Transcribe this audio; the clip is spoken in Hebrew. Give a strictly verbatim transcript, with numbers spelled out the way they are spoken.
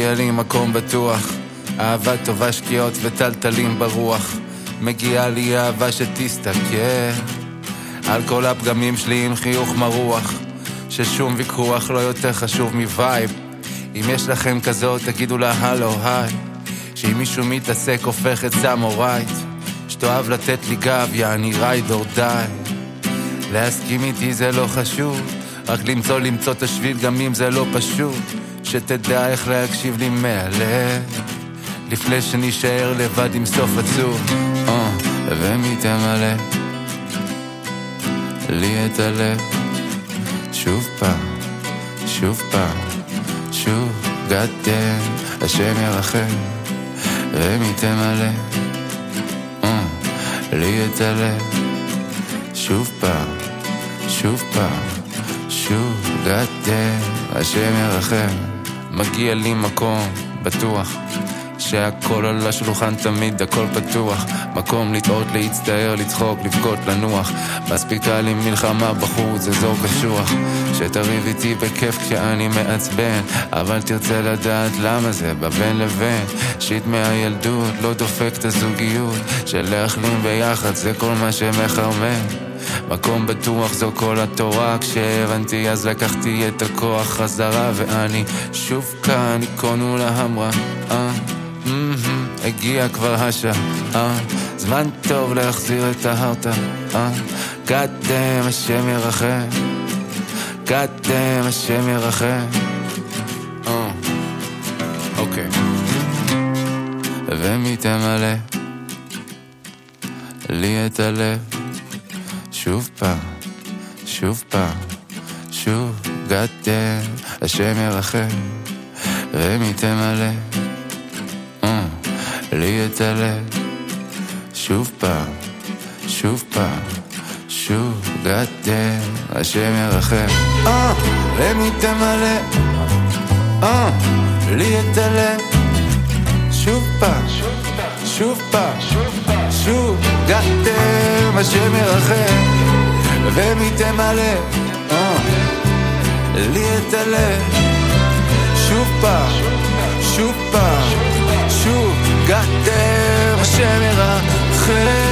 מגיע לי מקום בטוח, אהבה טובה, שקיעות וטלטלים ברוח. מגיעה לי אהבה שתסתכל על כל הפגמים שלי עם חיוך מרוח, ששום ויכוח לא יותר חשוב מווייב. אם יש לכם כזאת תגידו לה הלו היי, שאם מישהו מתעסק הופך את סמורייט, שתאהב לתת לי גב יעני רייד אור די. להסכים איתי זה לא חשוב, רק למצוא למצוא את השביל גם אם זה לא פשוט, שתדע איך להקשיב לי מהלב לפני שנשאר לבד עם סוף עצוב. uh, ומי תמלא לי את הלב שוב פעם, שוב פעם, שוב גדל השם ירחם. ומי תמלא uh, לי את הלב שוב פעם, שוב פעם, שוב גדל השם ירחם. מגיע לי מקום בטוח, שהכל על השולחן תמיד הכל פתוח, מקום לטעות, להצטער, לצחוק, לבכות, לנוח. מספיקה לי מלחמה בחוץ, אזור קשוח, שתריב איתי בכיף כשאני מעצבן, אבל תרצה לדעת למה זה בבין לבין. שיט מהילדות לא דופק את הזוגיות, של להחלים ביחד זה כל מה שמחרמן. מקום בטוח זו כל התורה, כשהבנתי אז לקחתי את הכוח חזרה, ואני שוב כאן איקונו להמרה. אה Mm-hmm. הגיע כבר השעה, uh, זמן טוב להחזיר את ההרתה. uh, קדם השם ירחם, קדם השם ירחם. uh, אוקיי okay. ומי תמלא לי את הלב שוב פעם, שוב פעם, שוב קדם השם ירחם. ומי תמלא לי את הלב שוב פעם, שוב פעם, שוב גדל השם ירחם. אה, למי תמלא, אה, לי את הלב שוב פעם, שוב פעם, שוב גדל השם ירחם. ומי תמלא, אה, לי את הלב שוב פעם, שוב פעם, שוב גדל השם ירחם.